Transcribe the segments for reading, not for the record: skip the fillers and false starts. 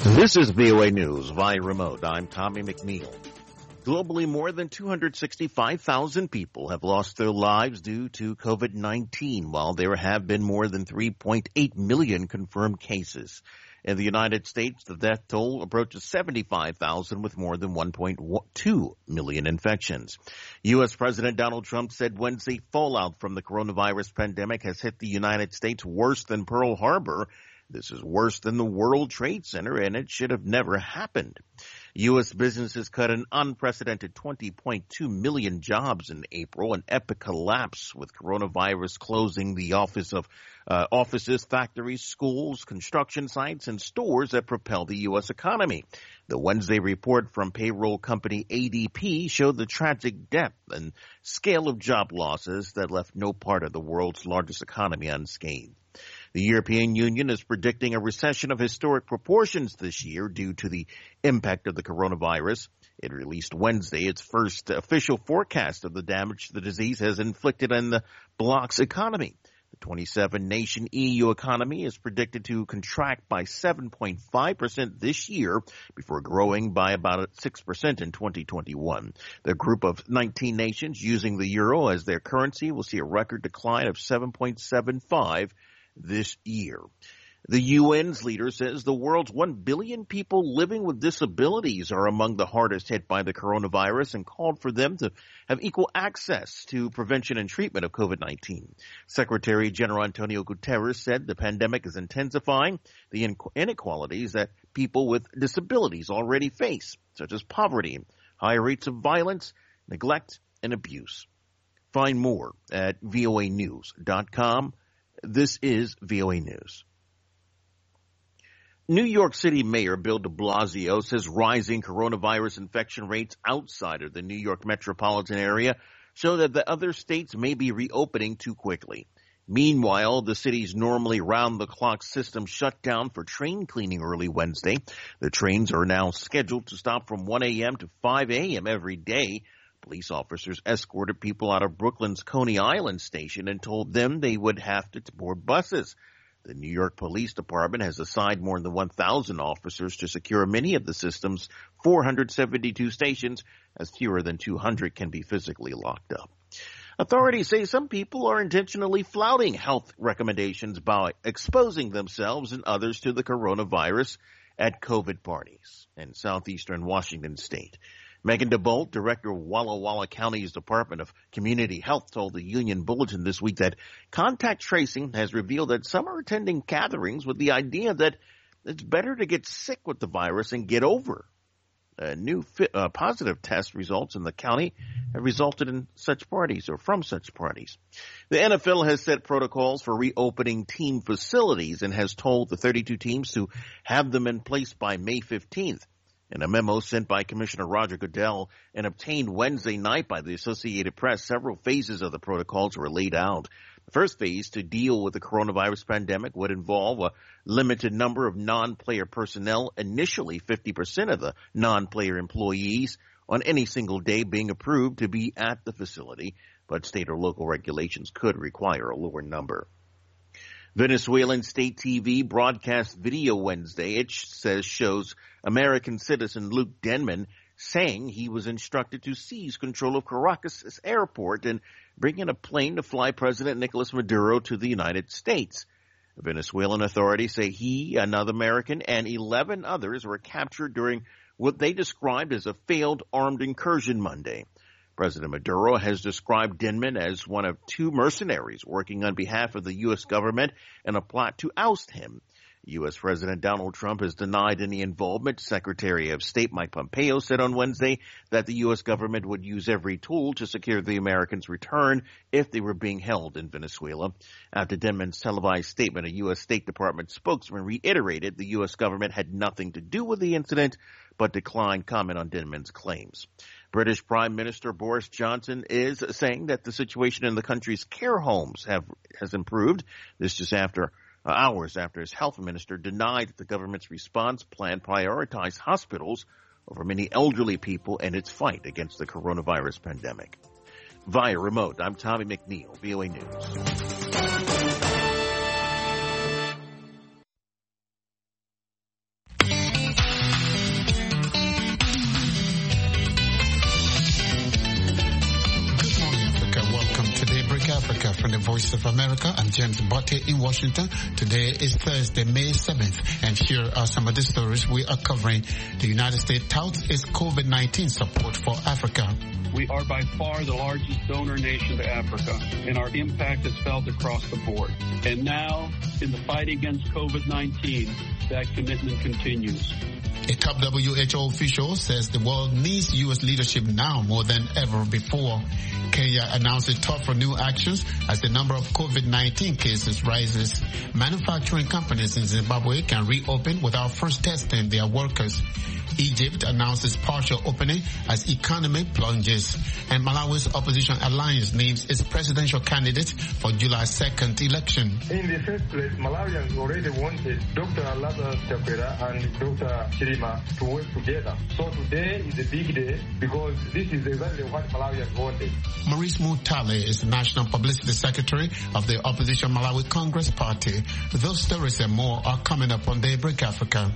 This is VOA News via remote. I'm Tommy McNeil. Globally, more than 265,000 people have lost their lives due to COVID-19, while there have been more than 3.8 million confirmed cases. In the United States, the death toll approaches 75,000 with more than 1.2 million infections. U.S. President Donald Trump said Wednesday fallout from the coronavirus pandemic has hit the United States worse than Pearl Harbor. This is worse than the World Trade Center, and it should have never happened. U.S. businesses cut an unprecedented 20.2 million jobs in April, an epic collapse with coronavirus closing the offices, factories, schools, construction sites, and stores that propel the U.S. economy. The Wednesday report from payroll company ADP showed the tragic depth and scale of job losses that left no part of the world's largest economy unscathed. The European Union is predicting a recession of historic proportions this year due to the impact of the coronavirus. It released Wednesday its first official forecast of the damage the disease has inflicted on the bloc's economy. The 27-nation EU economy is predicted to contract by 7.5% this year before growing by about 6% in 2021. The group of 19 nations using the euro as their currency will see a record decline of 7.75% this year. The UN's leader says the world's 1 billion people living with disabilities are among the hardest hit by the coronavirus and called for them to have equal access to prevention and treatment of COVID-19. Secretary General Antonio Guterres said the pandemic is intensifying the inequalities that people with disabilities already face, such as poverty, high rates of violence, neglect, and abuse. Find more at voanews.com. This is VOA News. New York City Mayor Bill de Blasio says rising coronavirus infection rates outside of the New York metropolitan area show that the other states may be reopening too quickly. Meanwhile, the city's normally round-the-clock system shut down for train cleaning early Wednesday. The trains are now scheduled to stop from 1 a.m. to 5 a.m. every day. Police officers escorted people out of Brooklyn's Coney Island station and told them they would have to board buses. The New York Police Department has assigned more than 1,000 officers to secure many of the system's 472 stations, as fewer than 200 can be physically locked up. Authorities say some people are intentionally flouting health recommendations by exposing themselves and others to the coronavirus at COVID parties in southeastern Washington state. Megan DeBolt, director of Walla Walla County's Department of Community Health, told the Union Bulletin this week that contact tracing has revealed that some are attending gatherings with the idea that it's better to get sick with the virus and get over. New positive test results in the county have resulted in such parties or from such parties. The NFL has set protocols for reopening team facilities and has told the 32 teams to have them in place by May 15th. In a memo sent by Commissioner Roger Goodell and obtained Wednesday night by the Associated Press, several phases of the protocols were laid out. The first phase to deal with the coronavirus pandemic would involve a limited number of non-player personnel, initially 50% of the non-player employees on any single day being approved to be at the facility, but state or local regulations could require a lower number. Venezuelan state TV broadcast video Wednesday. It shows American citizen Luke Denman saying he was instructed to seize control of Caracas airport and bring in a plane to fly President Nicolas Maduro to the United States. Venezuelan authorities say he, another American, and 11 others were captured during what they described as a failed armed incursion Monday. President Maduro has described Denman as one of two mercenaries working on behalf of the U.S. government in a plot to oust him. U.S. President Donald Trump has denied any involvement. Secretary of State Mike Pompeo said on Wednesday that the U.S. government would use every tool to secure the Americans' return if they were being held in Venezuela. After Denman's televised statement, a U.S. State Department spokesman reiterated the U.S. government had nothing to do with the incident, but declined comment on Denman's claims. British Prime Minister Boris Johnson is saying that the situation in the country's care homes has improved. This just hours after his health minister denied that the government's response plan prioritized hospitals over many elderly people in its fight against the coronavirus pandemic. Via remote, I'm Tommy McNeil, VOA News. Voice of America. I'm James Botte in Washington. Today is Thursday, May 7th, and here are some of the stories we are covering. The United States touts its COVID-19 support for Africa. We are by far the largest donor nation to Africa, and our impact is felt across the board. And now, in the fight against COVID-19, that commitment continues. A top WHO official says the world needs U.S. leadership now more than ever before. Kenya announces tougher new actions as the number of COVID-19 cases rises. Manufacturing companies in Zimbabwe can reopen without first testing their workers. Egypt announces partial opening as economy plunges. And Malawi's opposition alliance names its presidential candidate for July 2nd election. In the first place, Malawians already wanted Dr. Lazarus Chakwera and Dr. Chilima to work together. So today is a big day because this is exactly what Malawians wanted. Maurice Mutale is the National Publicity Secretary of the opposition Malawi Congress Party. Those stories and more are coming up on Daybreak Africa.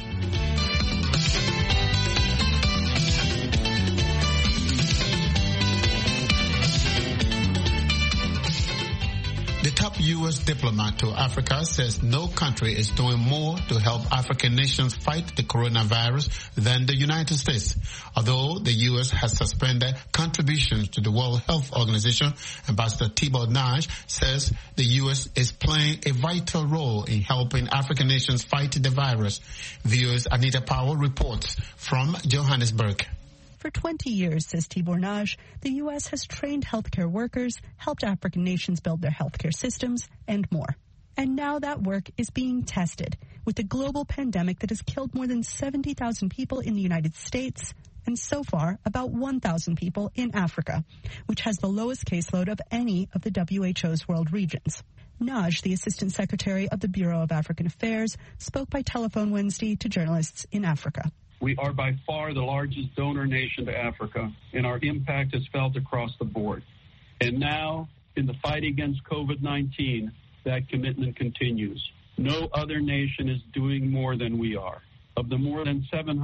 The top U.S. diplomat to Africa says no country is doing more to help African nations fight the coronavirus than the United States. Although the U.S. has suspended contributions to the World Health Organization, Ambassador Thibault Nage says the U.S. is playing a vital role in helping African nations fight the virus. VOA's Anita Powell reports from Johannesburg. For 20 years, says Thibault Nage, the U.S. has trained healthcare workers, helped African nations build their healthcare systems, and more. And now that work is being tested with a global pandemic that has killed more than 70,000 people in the United States and so far about 1,000 people in Africa, which has the lowest caseload of any of the WHO's world regions. Nage, the Assistant Secretary of the Bureau of African Affairs, spoke by telephone Wednesday to journalists in Africa. We are by far the largest donor nation to Africa, and our impact is felt across the board. And now, in the fight against COVID-19, that commitment continues. No other nation is doing more than we are. Of the more than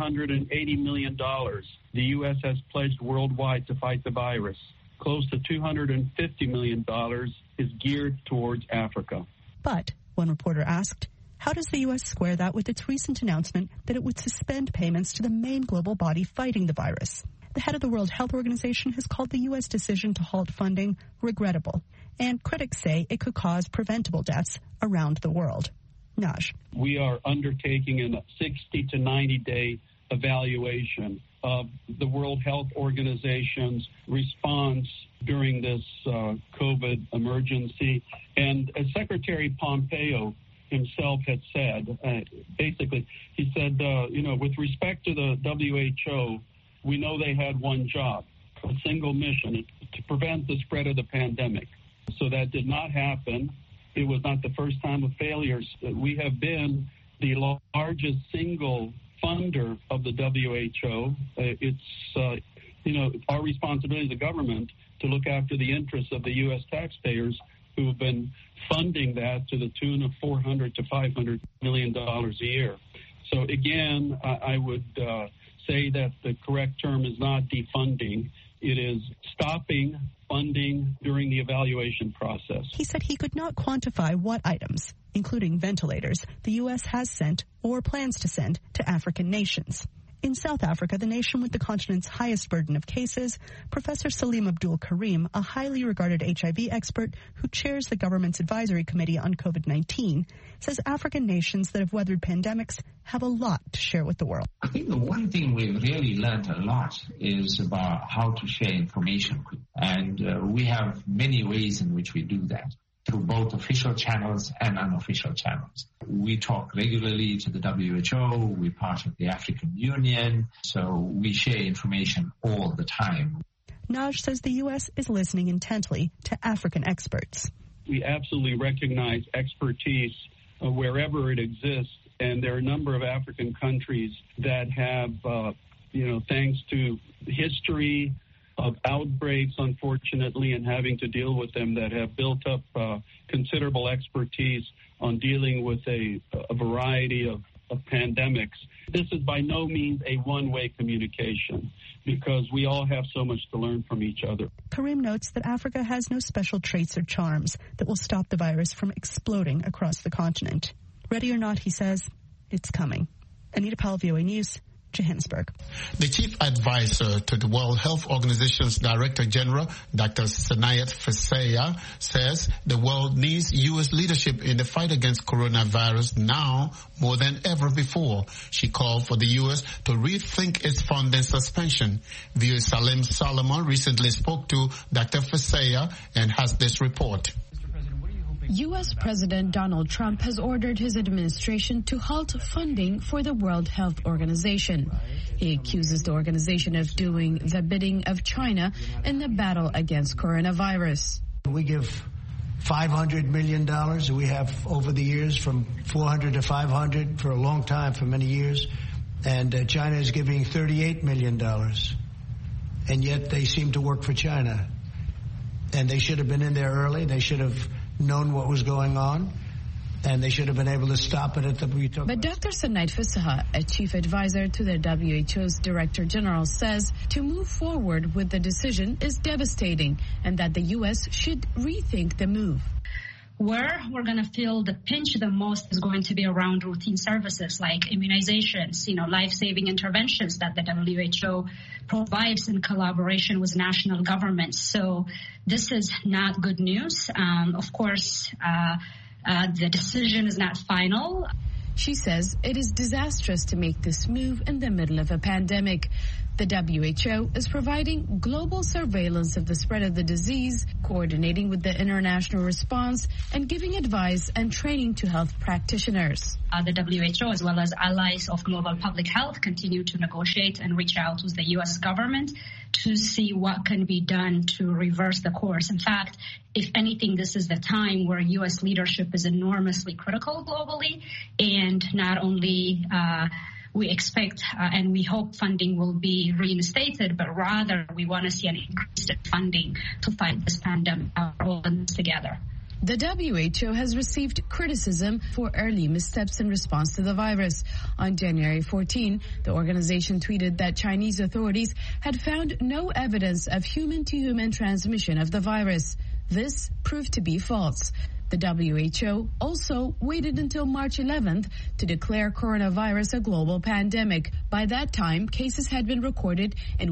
$780 million the U.S. has pledged worldwide to fight the virus, close to $250 million is geared towards Africa. But, one reporter asked, how does the U.S. square that with its recent announcement that it would suspend payments to the main global body fighting the virus? The head of the World Health Organization has called the U.S. decision to halt funding regrettable, and critics say it could cause preventable deaths around the world. Nage. We are undertaking a 60 to 90-day evaluation of the World Health Organization's response during this COVID emergency. And as Secretary Pompeo himself had said, basically, he said, with respect to the WHO, we know they had one job, a single mission, to prevent the spread of the pandemic. So that did not happen. It was not the first time of failures. We have been the largest single funder of the WHO. It's our responsibility as a government to look after the interests of the U.S. taxpayers who have been funding that to the tune of $400 to $500 million a year. So again, I would say that the correct term is not defunding. It is stopping funding during the evaluation process. He said he could not quantify what items, including ventilators, the U.S. has sent or plans to send to African nations. In South Africa, the nation with the continent's highest burden of cases, Professor Salim Abdul Karim, a highly regarded HIV expert who chairs the government's advisory committee on COVID-19, says African nations that have weathered pandemics have a lot to share with the world. I think the one thing we've really learned a lot is about how to share information. And we have many ways in which we do that, through both official channels and unofficial channels. We talk regularly to the WHO, we're part of the African Union, so we share information all the time. Nage says the U.S. is listening intently to African experts. We absolutely recognize expertise wherever it exists, and there are a number of African countries that have, thanks to history of outbreaks, unfortunately, and having to deal with them, that have built up considerable expertise on dealing with a variety of of pandemics. This is by no means a one-way communication because we all have so much to learn from each other. Karim notes that Africa has no special traits or charms that will stop the virus from exploding across the continent. Ready or not, he says, it's coming. Anita Powell, VOA News, Johannesburg. The chief advisor to the World Health Organization's Director General, Dr. Sanayat Fesaya, says the world needs U.S. leadership in the fight against coronavirus now more than ever before. She called for the U.S. to rethink its funding suspension. VOA Salim Solomon recently spoke to Dr. Fesaya and has this report. U.S. President Donald Trump has ordered his administration to halt funding for the World Health Organization. He accuses the organization of doing the bidding of China in the battle against coronavirus. We give $500 million. We have over the years from 400 to 500 for a long time, for many years. And China is giving $38 million. And yet they seem to work for China. And they should have been in there early. They should have known what was going on, and they should have been able to stop it at the... But Dr. Sanayat Fesaya, a chief advisor to the WHO's Director General, says to move forward with the decision is devastating and that the U.S. should rethink the move. Where we're going to feel the pinch the most is going to be around routine services like immunizations, life-saving interventions that the WHO provides in collaboration with national governments. So this is not good news. Of course, the decision is not final. She says it is disastrous to make this move in the middle of a pandemic. The WHO is providing global surveillance of the spread of the disease, coordinating with the international response, and giving advice and training to health practitioners. The WHO, as well as allies of global public health, continue to negotiate and reach out with the U.S. government to see what can be done to reverse the course. In fact, if anything, this is the time where U.S. leadership is enormously critical globally, and not only we expect and we hope funding will be reinstated, but rather we want to see an increased funding to fight this pandemic all together. The WHO has received criticism for early missteps in response to the virus. On January 14, the organization tweeted that Chinese authorities had found no evidence of human-to-human transmission of the virus. This proved to be false. The WHO also waited until March 11th to declare coronavirus a global pandemic. By that time, cases had been recorded in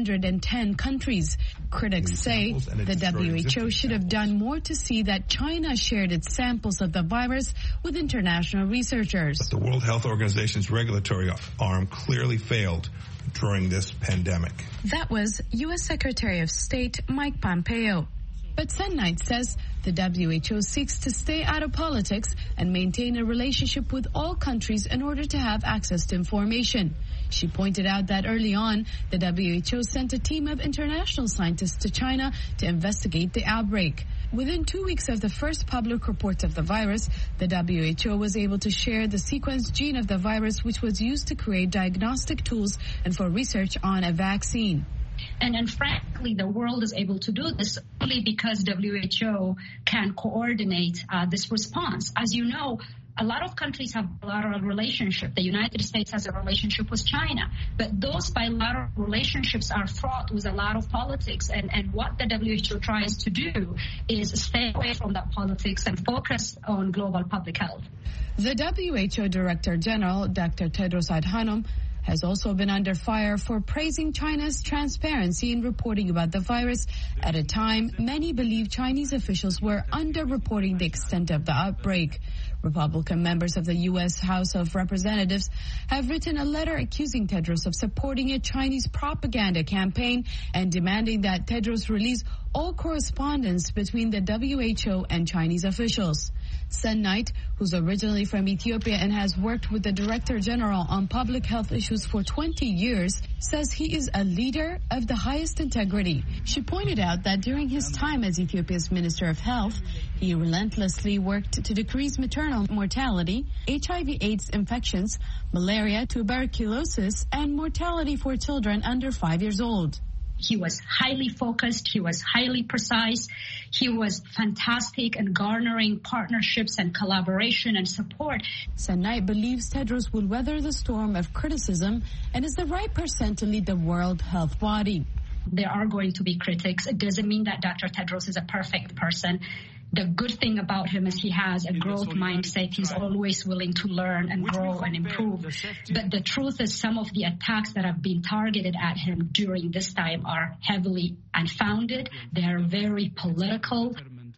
110 countries. Critics say the WHO should have done more to see that China shared its samples of the virus with international researchers. The World Health Organization's regulatory arm clearly failed during this pandemic. That was U.S. Secretary of State Mike Pompeo. But Sanayat says the WHO seeks to stay out of politics and maintain a relationship with all countries in order to have access to information. She pointed out that early on, the WHO sent a team of international scientists to China to investigate the outbreak. Within 2 weeks of the first public reports of the virus, the WHO was able to share the sequenced gene of the virus, which was used to create diagnostic tools and for research on a vaccine. And frankly, the world is able to do this only because WHO can coordinate this response. As you know, a lot of countries have bilateral relationships. The United States has a relationship with China. But those bilateral relationships are fraught with a lot of politics. And what the WHO tries to do is stay away from that politics and focus on global public health. The WHO Director General, Dr. Tedros Adhanom, has also been under fire for praising China's transparency in reporting about the virus at a time many believe Chinese officials were underreporting the extent of the outbreak. Republican members of the U.S. House of Representatives have written a letter accusing Tedros of supporting a Chinese propaganda campaign and demanding that Tedros release all correspondence between the WHO and Chinese officials. Sanayat, who's originally from Ethiopia and has worked with the Director General on public health issues for 20 years, says he is a leader of the highest integrity. She pointed out that during his time as Ethiopia's Minister of Health, he relentlessly worked to decrease maternal mortality, HIV/AIDS infections, malaria, tuberculosis, and mortality for children under 5 years old. He was highly focused. He was highly precise. He was fantastic in garnering partnerships and collaboration and support. Senai believes Tedros will weather the storm of criticism and is the right person to lead the World Health Body. There are going to be critics. It doesn't mean that Dr. Tedros is a perfect person. The good thing about him is he has a growth mindset. He's always willing to learn and grow and improve. But the truth is some of the attacks that have been targeted at him during this time are heavily unfounded. They are very political.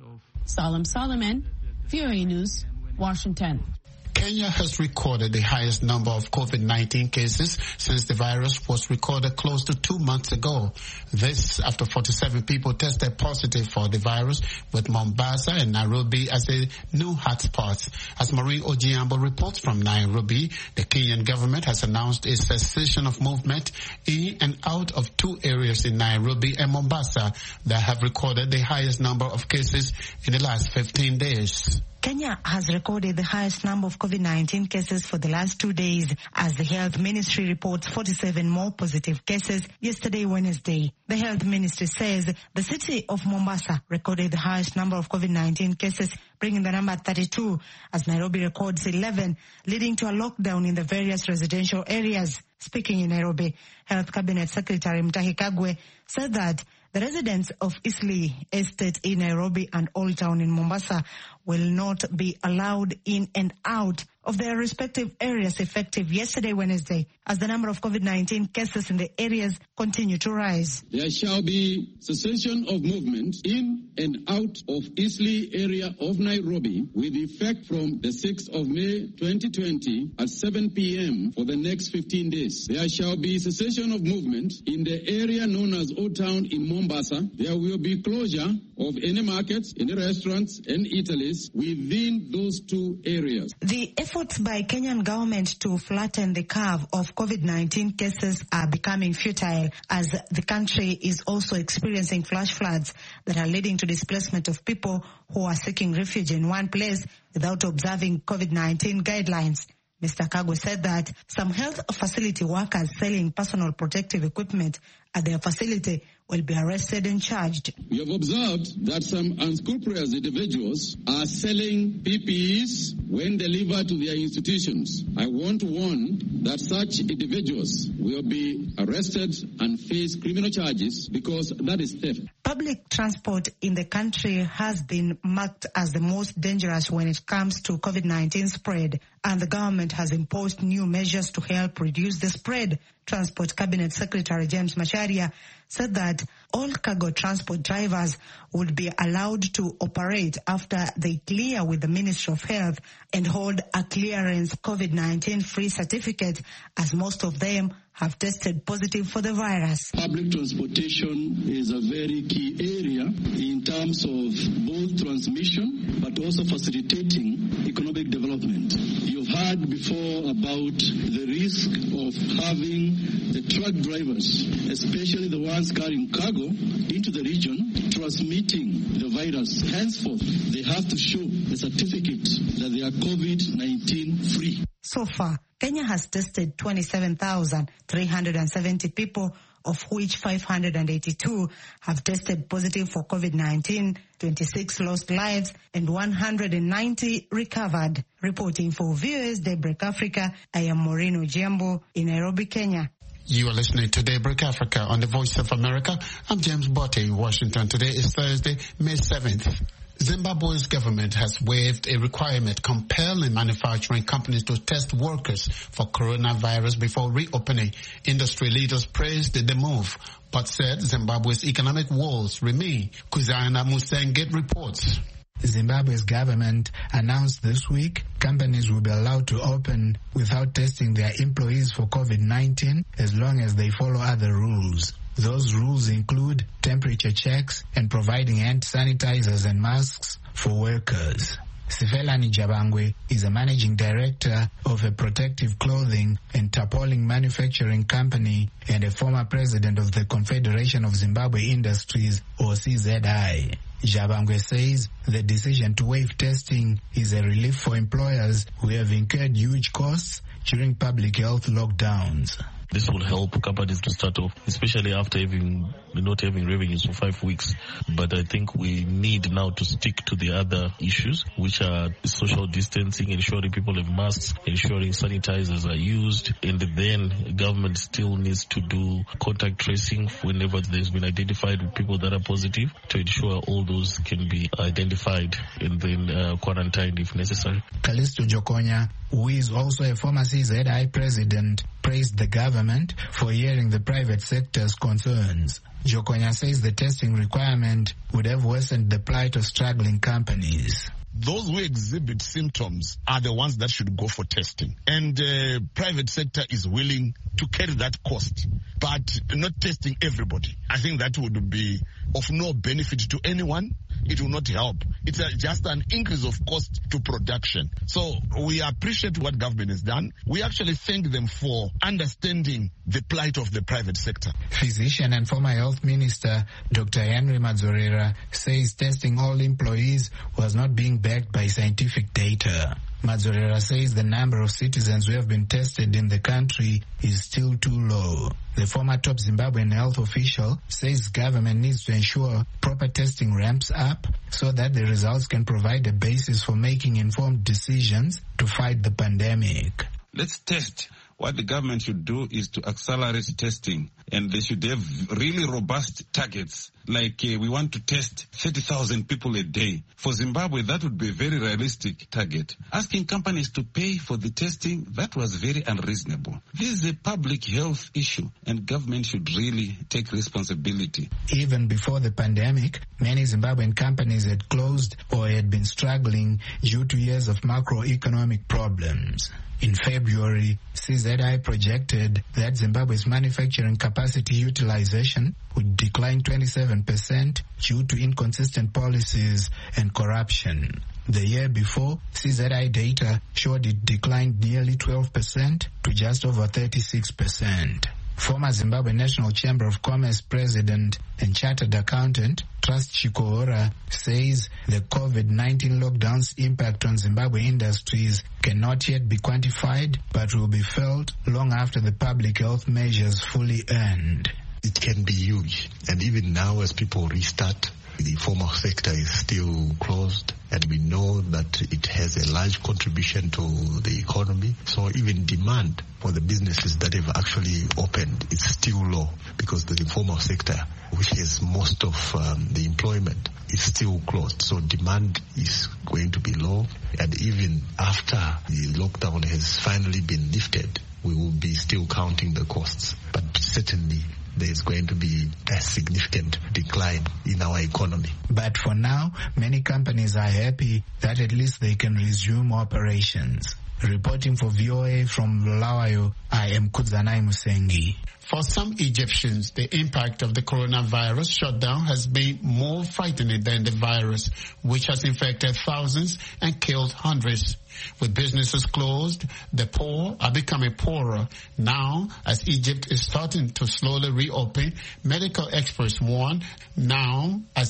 Salam Solomon, VOA News, Washington. Kenya has recorded the highest number of COVID-19 cases since the virus was recorded close to 2 months ago. This after 47 people tested positive for the virus, with Mombasa and Nairobi as the new hotspots. As Marie Ojiambo reports from Nairobi, the Kenyan government has announced a cessation of movement in and out of 2 areas in Nairobi and Mombasa that have recorded the highest number of cases in the last 15 days. Kenya has recorded the highest number of COVID-19 cases for the last 2 days as the Health Ministry reports 47 more positive cases yesterday, Wednesday. The Health Ministry says the city of Mombasa recorded the highest number of COVID-19 cases, bringing the number 32, as Nairobi records 11, leading to a lockdown in the various residential areas. Speaking in Nairobi, Health Cabinet Secretary Mutahi Kagwe said that the residents of Eastleigh Estate in Nairobi and Old Town in Mombasa will not be allowed in and out of their respective areas effective yesterday, Wednesday, as the number of COVID-19 cases in the areas continue to rise. There shall be cessation of movement in and out of Eastleigh area of Nairobi with effect from the 6th of May 2020 at 7 p.m. for the next 15 days. There shall be cessation of movement in the area known as Old Town in Mombasa. There will be closure of any markets, any restaurants and eateries within those 2 areas. The efforts by Kenyan government to flatten the curve of COVID-19 cases are becoming futile as the country is also experiencing flash floods that are leading to displacement of people who are seeking refuge in one place without observing COVID-19 guidelines. Mr. Kagwe said that some health facility workers selling personal protective equipment at their facility will be arrested and charged. We have observed that some unscrupulous individuals are selling PPEs when delivered to their institutions. I want to warn that such individuals will be arrested and face criminal charges because that is theft. Public transport in the country has been marked as the most dangerous when it comes to COVID-19 spread, and the government has imposed new measures to help reduce the spread. Transport Cabinet Secretary James Macharia said that all cargo transport drivers would be allowed to operate after they clear with the Ministry of Health and hold a clearance COVID-19 free certificate, as most of them have tested positive for the virus. Public transportation is a very key area in terms of both transmission but also facilitating economic development. You've heard before about the risk of having the truck drivers, especially the ones carrying cargo into the region, transmitting the virus. Henceforth, they have to show the certificate that they are COVID-19 free. So far, Kenya has tested 27,370 people, of which 582 have tested positive for COVID-19, 26 lost lives, and 190 recovered. Reporting for VOA's Daybreak Africa, I am Maureen Ojiambo in Nairobi, Kenya. You are listening to Daybreak Africa on the Voice of America. I'm James Botte in Washington. Today is Thursday, May 7th. Zimbabwe's government has waived a requirement compelling manufacturing companies to test workers for coronavirus before reopening. Industry leaders praised the move, but said Zimbabwe's economic woes remain. Kuzana Musenge reports. Zimbabwe's government announced this week companies will be allowed to open without testing their employees for COVID-19 as long as they follow other rules. Those rules include temperature checks and providing hand sanitizers and masks for workers. Sifelani Jabangwe is a managing director of a protective clothing and tarpaulin manufacturing company and a former president of the Confederation of Zimbabwe Industries, or CZI. Jabangwe says the decision to waive testing is a relief for employers who have incurred huge costs during public health lockdowns. This will help companies to start off, especially after not having revenues for 5 weeks. But I think we need now to stick to the other issues, which are social distancing, ensuring people have masks, ensuring sanitizers are used, and then government still needs to do contact tracing whenever there's been identified with people that are positive, to ensure all those can be identified and then quarantined if necessary. Callisto Jokonya, who is also a former CZI president, praised the government for hearing the private sector's concerns. Jokonya says the testing requirement would have worsened the plight of struggling companies. Those who exhibit symptoms are the ones that should go for testing. And the private sector is willing to carry that cost, but not testing everybody. I think that would be of no benefit to anyone. It will not help. It's just an increase of cost to production. So we appreciate what government has done. We actually thank them for understanding the plight of the private sector. Physician and former health minister Dr. Henry Madzorera says testing all employees was not being backed by scientific data. Madzorera says the number of citizens who have been tested in the country is still too low. The former top Zimbabwean health official says government needs to ensure proper testing ramps up so that the results can provide a basis for making informed decisions to fight the pandemic. Let's test. What the government should do is to accelerate testing, and they should have really robust targets. Like we want to test 30,000 people a day. For Zimbabwe, that would be a very realistic target. Asking companies to pay for the testing, that was very unreasonable. This is a public health issue, and government should really take responsibility. Even before the pandemic, many Zimbabwean companies had closed or had been struggling due to years of macroeconomic problems. In February, CZI projected that Zimbabwe's manufacturing capacity utilization would decline 27% due to inconsistent policies and corruption. The year before, CZI data showed it declined nearly 12% to just over 36%. Former Zimbabwe National Chamber of Commerce president and chartered accountant Trust Chikohora says the COVID-19 lockdown's impact on Zimbabwe industries cannot yet be quantified, but will be felt long after the public health measures fully end. It can be huge, and even now as people restart, the informal sector is still closed, and we know that it has a large contribution to the economy. So even demand for the businesses that have actually opened is still low, because the informal sector, which has most of the employment, is still closed. So demand is going to be low, and even after the lockdown has finally been lifted, we will be still counting the costs. But certainly there's going to be a significant decline in our economy. But for now, many companies are happy that at least they can resume operations. Reporting for VOA from Bulawayo, I am Kudzanai Musengi. For some Egyptians, the impact of the coronavirus shutdown has been more frightening than the virus, which has infected thousands and killed hundreds. With businesses closed, the poor are becoming poorer. Now, as Egypt is starting to slowly reopen, medical experts warn that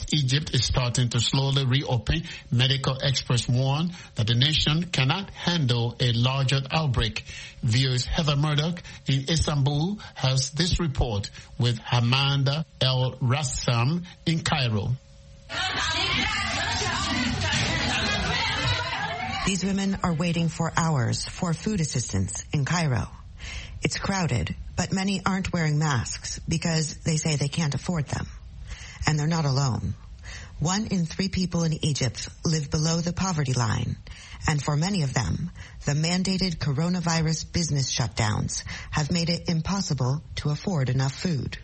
the nation cannot handle a larger outbreak. VOA's Heather Murdoch in Istanbul has this report with Hamanda El Rassam in Cairo. These women are waiting for hours for food assistance in Cairo. It's crowded, but many aren't wearing masks because they say they can't afford them. And they're not alone. 1 in 3 people in Egypt live below the poverty line. And for many of them, the mandated coronavirus business shutdowns have made it impossible to afford enough food.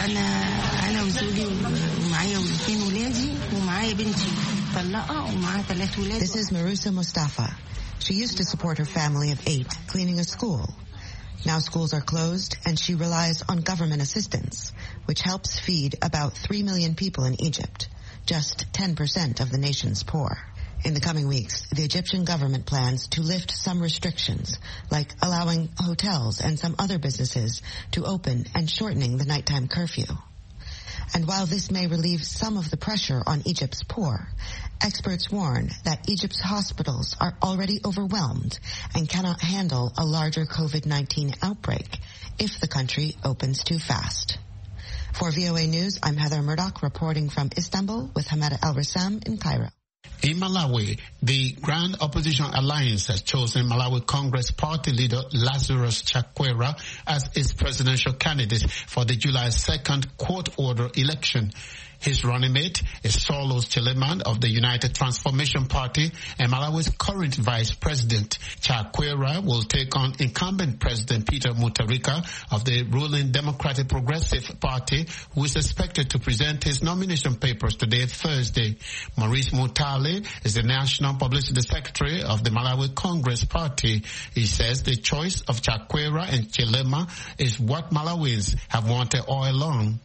This is Marusa Mustafa. She used to support her family of 8 cleaning a school. Now schools are closed and she relies on government assistance, which helps feed about 3 million people in Egypt, just 10% of the nation's poor. In the coming weeks, the Egyptian government plans to lift some restrictions, like allowing hotels and some other businesses to open and shortening the nighttime curfew. And while this may relieve some of the pressure on Egypt's poor, experts warn that Egypt's hospitals are already overwhelmed and cannot handle a larger COVID-19 outbreak if the country opens too fast. For VOA News, I'm Heather Murdoch reporting from Istanbul with Hamada El-Rassam in Cairo. In Malawi, the Grand Opposition Alliance has chosen Malawi Congress Party leader Lazarus Chakwera as its presidential candidate for the July 2nd court-order election. His running mate is Saulos Chileman of the United Transformation Party and Malawi's current vice president. Chakwera will take on incumbent President Peter Mutharika of the ruling Democratic Progressive Party, who is expected to present his nomination papers today, Thursday. Maurice Mutale is the National Publicity Secretary of the Malawi Congress Party. He says the choice of Chakwera and Chilema is what Malawians have wanted all along.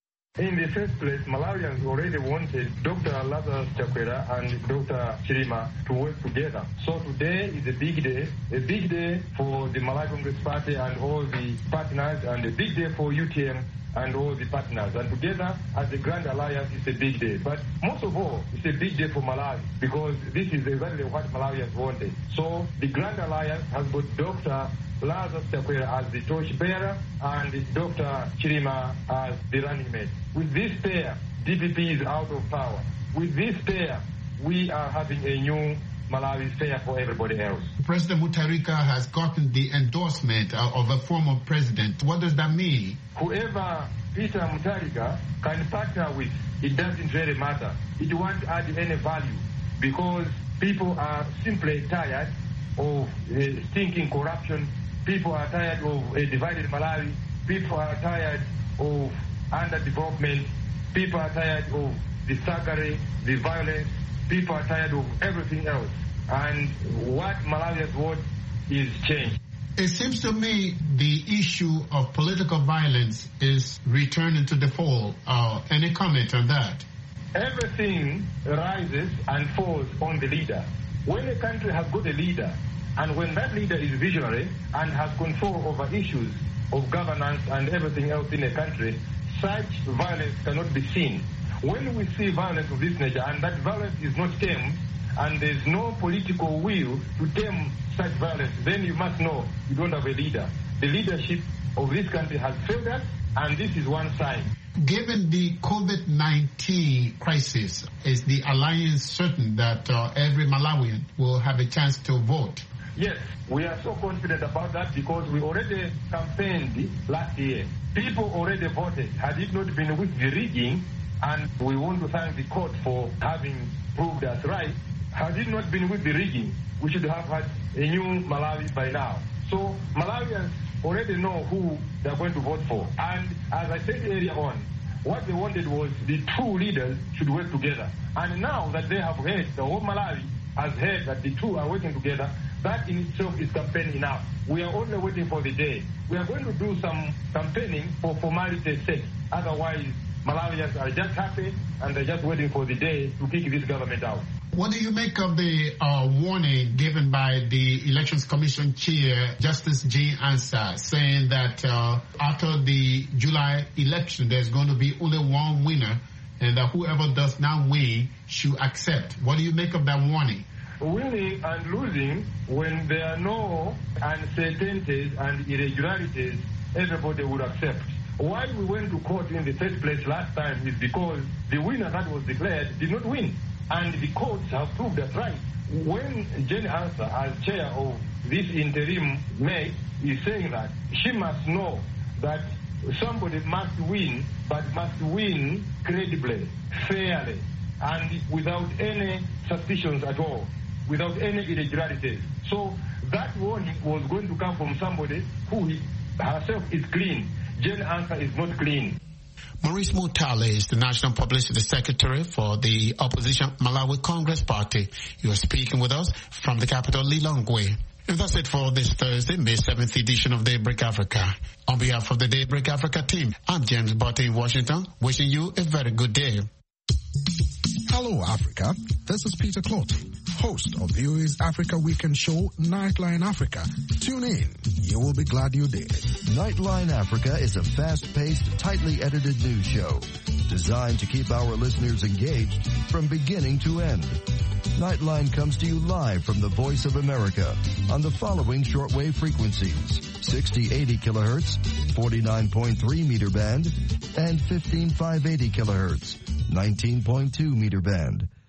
In the first place, Malawians already wanted Dr. Lazarus Chakwera and Dr. Chilima to work together. So today is a big day for the Malawi Congress Party and all the partners, and a big day for UTM and all the partners. And together, as the Grand Alliance, it's a big day. But most of all, it's a big day for Malawi, because this is exactly what Malawians wanted. So the Grand Alliance has got Dr. Lazarus Chakwera as the torchbearer and Dr. Chilima as the running mate. With this pair, DPP is out of power. With this pair, we are having a new Malawi fair for everybody else. President Mutharika has gotten the endorsement of a former president. What does that mean? Whoever Peter Mutharika can partner with, it doesn't really matter. It won't add any value, because people are simply tired of stinking corruption. People are tired of a divided Malawi. People are tired of underdevelopment. People are tired of the thuggery, the violence. People are tired of everything else. And what Malawians want is change. It seems to me the issue of political violence is returning to the fold. Any comment on that? Everything rises and falls on the leader. When a country has got a leader, and when that leader is visionary and has control over issues of governance and everything else in a country, such violence cannot be seen. When we see violence of this nature, and that violence is not tamed, and there's no political will to tame such violence, then you must know you don't have a leader. The leadership of this country has failed us, and this is one sign. Given the COVID-19 crisis, is the alliance certain that every Malawian will have a chance to vote? Yes, we are so confident about that, because we already campaigned last year. People already voted. Had it not been with the rigging, and we want to thank the court for having proved us right, had it not been with the rigging, we should have had a new Malawi by now. So Malawians already know who they're going to vote for. And as I said earlier on, what they wanted was the two leaders should work together. And now that they have heard, the whole Malawi has heard that the two are working together, that in itself is campaign enough. We are only waiting for the day. We are going to do some campaigning for formality's sake. Otherwise, Malawians are just happy and they're just waiting for the day to kick this government out. What do you make of the warning given by the Elections Commission Chair, Justice Jean Ansah, saying that after the July election, there's going to be only one winner, and that whoever does not win should accept? What do you make of that warning? Winning and losing, when there are no uncertainties and irregularities, everybody would accept. Why we went to court in the first place last time is because the winner that was declared did not win. And the courts have proved that right. When Jane Ansah, as chair of this interim May, is saying that, she must know that somebody must win, but must win credibly, fairly, and without any suspicions at all, without any irregularities. So that warning was going to come from somebody who herself is clean. Jane Ansah is not clean. Maurice Mutale is the National Publicity Secretary for the opposition Malawi Congress Party. You are speaking with us from the capital, Lilongwe. And that's it for this Thursday, May 7th edition of Daybreak Africa. On behalf of the Daybreak Africa team, I'm James Botte in Washington, wishing you a very good day. Hello, Africa. This is Peter Clot, host of VOA's Africa Weekend show, Nightline Africa. Tune in. You will be glad you did. Nightline Africa is a fast-paced, tightly edited news show designed to keep our listeners engaged from beginning to end. Nightline comes to you live from the Voice of America on the following shortwave frequencies: 6080 kilohertz, 49.3 meter band, and 15580 kilohertz, 19.2 meter band.